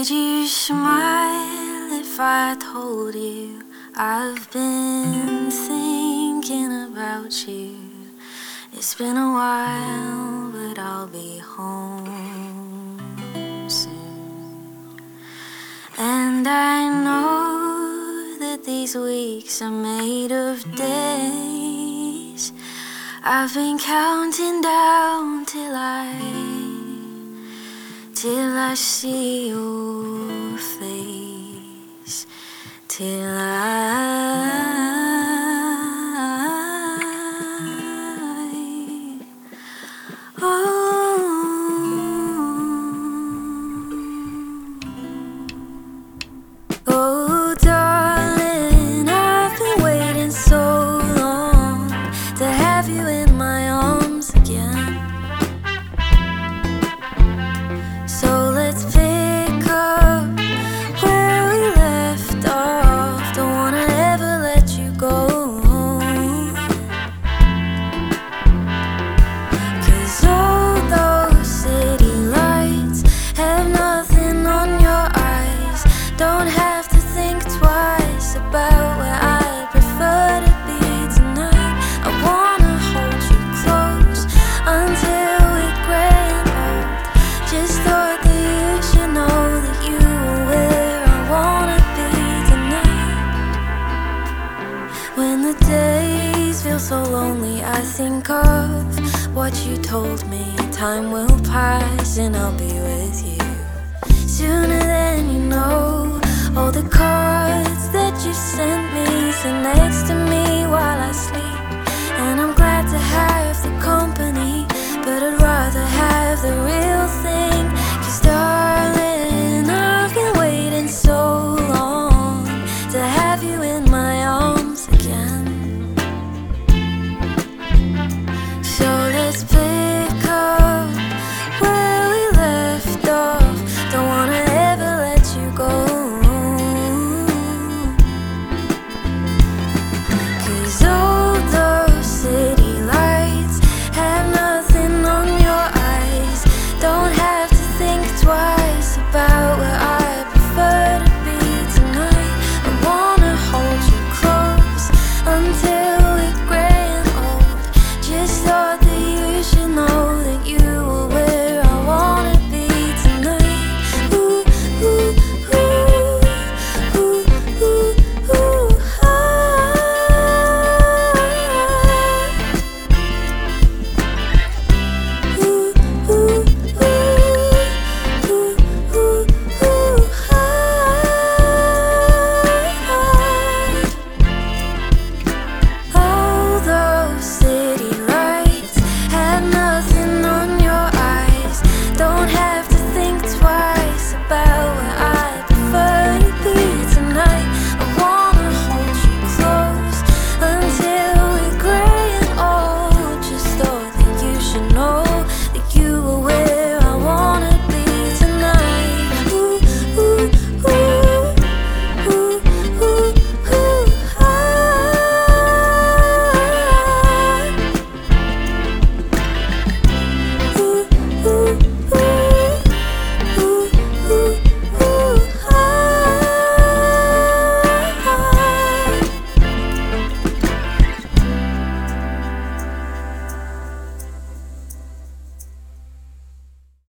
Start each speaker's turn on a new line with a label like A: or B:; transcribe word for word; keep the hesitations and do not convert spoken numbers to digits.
A: Would you smile if I told you I've been thinking about you? It's been a while, but I'll be home soon. And I know that these weeks are made of days. I've been counting down till I Till I see your face, till I, oh, oh, darling, I've been waiting so long to have you in my arms again. So let's pick up where we left off. Don't wanna ever let you go, 'cause all those city lights have nothing on your eyes. Don't have to think twice about where I'd prefer to be tonight. I wanna hold you close until we're gray and old. Just thought that you should know that you are where I wanna be tonight. When the days feel so lonely, I think of what you told me. Time will pass and I'll be with you.